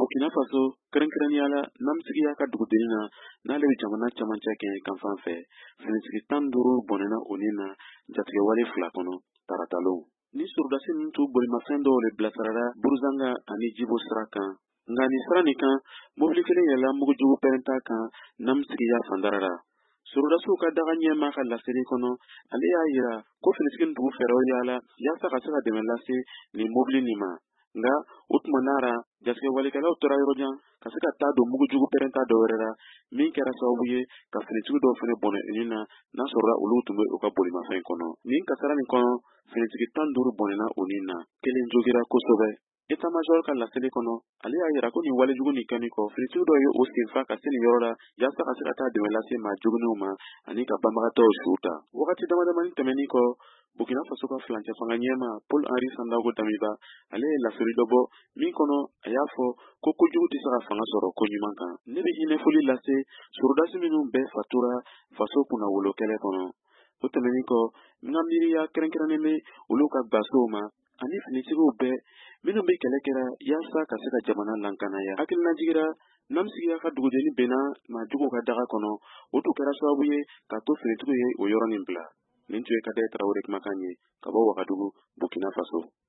Burkina Faso kɛrɛnkɛrɛnnenya la namisigiya ka duguden na n'ale bɛ jamana camancɛ kɛ kanfan fɛ finisigi 15 bɔnɛna o nin na jatigɛwale 2 kɔnɔ taratalon ni sɔrɔdasi ninnu t'u bolimafɛn dɔw le bilasirala Buruzanga ani Jibo sira kan nka nin sira nin kan mobili kelen yɛlɛla mugujugu pɛrɛnta kan namisigiya fandara la sɔrɔdasiw ka daga ɲɛmaa ka laseli kɔnɔ ale y'a jira ko finisigi dugu fɛɛrɛw yaala yaasa ka se ka dɛmɛ lase nin mobili nin ma nga o tuma nara jatigɛwalikɛlaw tora yɔrɔjan ka se ka taa don mugujugu pɛrɛnta dɔ wɛrɛ la min kɛra sababu ye ka finisigi dɔw fɛnɛ bɔnɛ nin na n'a sɔrɔla olu tun bɛ u ka bolimafɛn kɔnɔ nin kasara nin kɔnɔ finisigi 15 bɔnɛna o nin na kelen jogira kosɛbɛ état-major ka laseli kɔnɔ ale y'a jira ko nin walejugu nin kɛnin kɔ finisigi dɔ ye o senfa ka se nin yɔrɔ la yaasa ka se ka taa dɛmɛ lase maa juguninw ma ani ka banbagatɔw su ta wagati damadamani tɛmɛnin kɔ Burkina Faso ka fulancɛ fanga ɲɛmaa Paul Henri Sandaogo Damiba ale ye laseli dɔ bɔ min kɔnɔ a y'a fɔ ko kojugu tɛ se ka fanga sɔrɔ ko ɲuman kan ne bɛ hinɛfoli lase sɔrɔdasi minnu bɛɛ fatura faso kunnawolo kɛlɛ kɔnɔ o tɛmɛnin kɔ n ka miiriya kɛrɛnkɛrɛnnen bɛ olu ka basow ma ani finisigiw bɛɛ minnu bɛ kɛlɛ kɛra yaasa ka se ka jamana lankanaya hakilinajigira namisigiya ka dugujɛni bɛnna maajuguw ka daga kɔnɔ o tun kɛra sababu ye ka to finitigiw ye o yɔrɔnin bila nin tun ye Kadaye Tarawele kumakan ye ka bɔ Wagadugu Burkina Faso